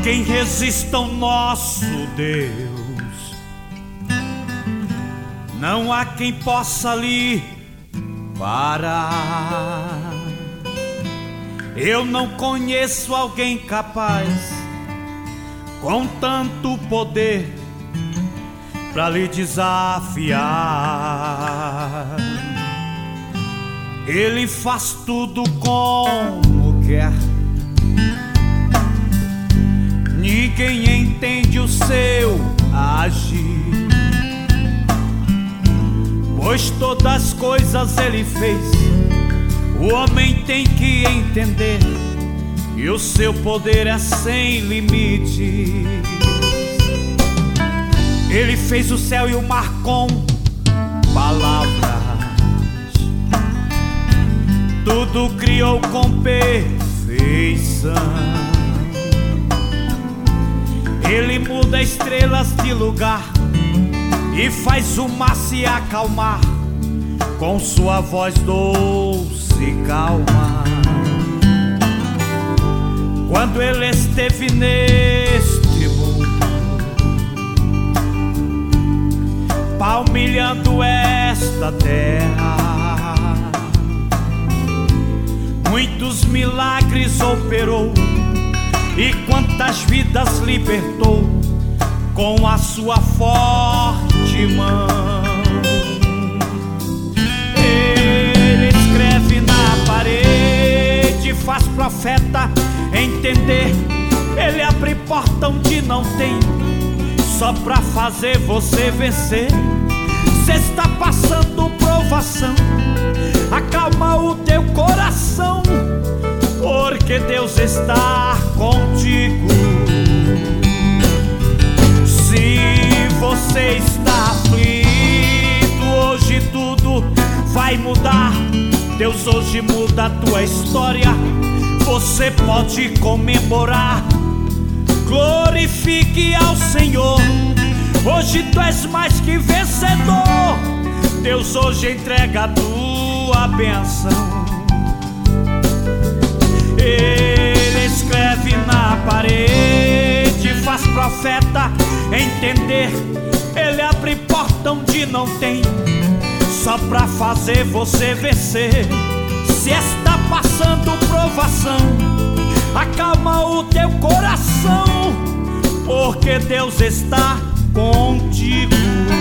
quem resista ao nosso Deus, não há quem possa lhe parar. Eu não conheço alguém capaz com tanto poder pra lhe desafiar. Ele faz tudo como quer, ninguém entende o seu agir, pois todas as coisas ele fez. O homem tem que entender que o seu poder é sem limites. Ele fez o céu e o mar com palavras, tudo criou com perfeição. Ele muda estrelas de lugar e faz o mar se acalmar com sua voz doce e calma. Quando ele esteve neste mundo, palmilhando esta terra, muitos milagres operou e quantas vidas libertou com a sua forte mão. Ele escreve na parede, faz profeta entender. Ele abre porta onde não tem, só pra fazer você vencer. Cê está passando provação, acalma o teu coração, porque Deus está contigo. Se você está aflito, hoje tudo vai mudar. Deus hoje muda a tua história, você pode comemorar. Glorifique ao Senhor, hoje tu és mais que vencedor. Deus hoje entrega a tua bênção. Ele escreve na parede, faz profeta entender. Ele abre porta onde não tem, só pra fazer você vencer. Se está passando provação, acalma o teu coração, porque Deus está contigo.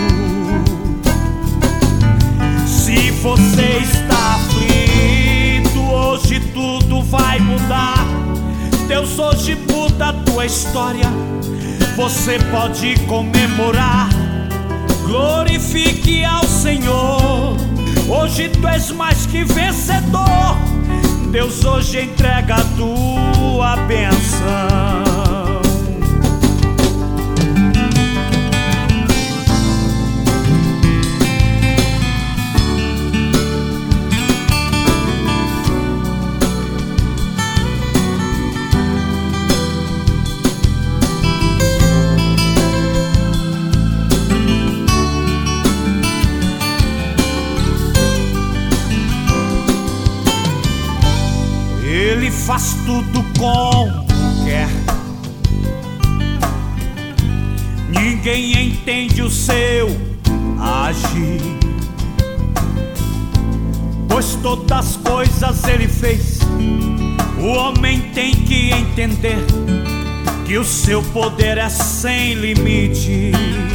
Se você está aflito, hoje tudo vai mudar. Deus hoje muda a tua história, você pode comemorar. Glorifique ao Senhor, hoje tu és mais que vencedor. Deus hoje entrega a tua bênção. Ele faz tudo como quer, ninguém entende o seu agir, pois todas as coisas ele fez. O homem tem que entender que o seu poder é sem limites.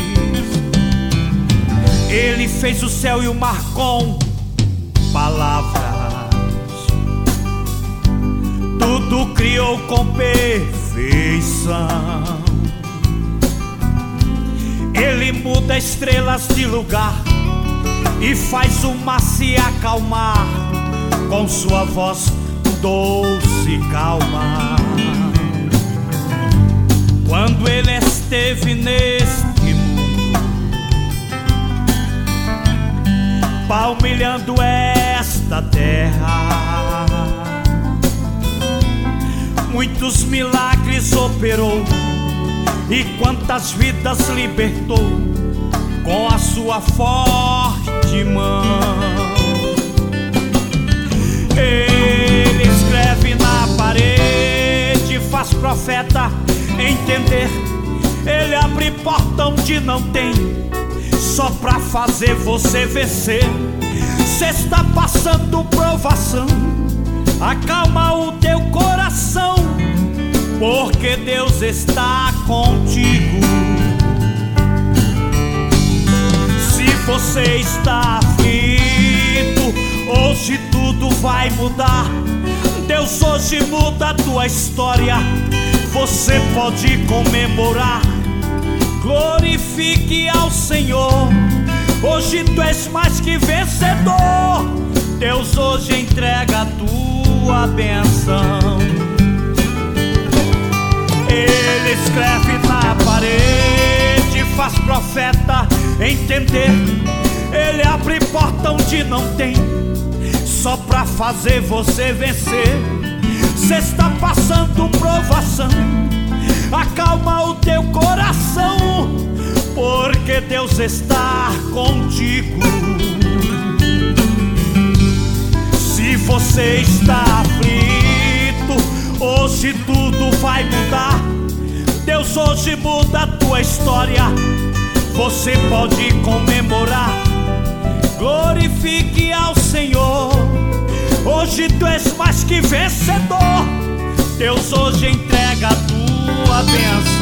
Ele fez o céu e o mar com palavras, tudo criou com perfeição. Ele muda estrelas de lugar e faz o mar se acalmar com sua voz doce e calma. Quando ele esteve neste mundo, palmilhando esta terra, muitos milagres operou e quantas vidas libertou com a sua forte mão. Ele escreve na parede, faz profeta entender. Ele abre porta onde não tem, só pra fazer você vencer. Cê está passando provação, acalma o teu coração, porque Deus está contigo. Se você está aflito, hoje tudo vai mudar. Deus hoje muda a tua história, você pode comemorar. Glorifique ao Senhor, hoje tu és mais que vencedor. Deus hoje entrega a tua bênção. Ele escreve na parede, faz profeta entender. Ele abre porta onde não tem, só pra fazer você vencer. Cê está passando provação, acalma o teu coração, porque Deus está contigo. Se você está aflito, hoje tudo vai mudar. Deus hoje muda a tua história, você pode comemorar. Glorifique ao Senhor, hoje tu és mais que vencedor. Deus hoje entrega a tua bênção.